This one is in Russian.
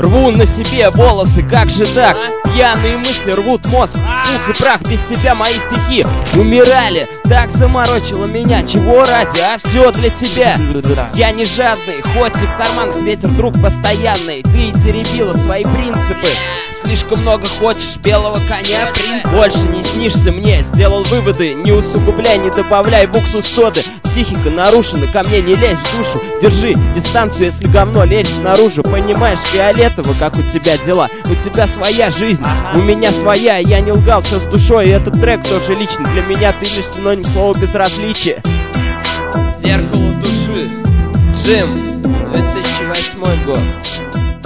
Рву на себе волосы, как же так? Пьяные мысли рвут мозг, пух и прах, без тебя мои стихи умирали. Так заморочило меня, чего ради, а все для тебя. Я не жадный, хоть и в карманах ветер, друг постоянный. Ты теребила свои принципы. Слишком много хочешь белого коня, принц. Больше не снишься мне, сделал выводы. Не усугубляй, не добавляй в уксус соды. Психика нарушена, ко мне не лезь в душу. Держи дистанцию, если говно лезет наружу. Понимаешь, фиолетово, как у тебя дела. У тебя своя жизнь, у меня своя. Я не лгал, все с душой, и этот трек тоже личный. Для меня ты лишь синоним слова безразличия. Зеркало души, Джим, 2008 год.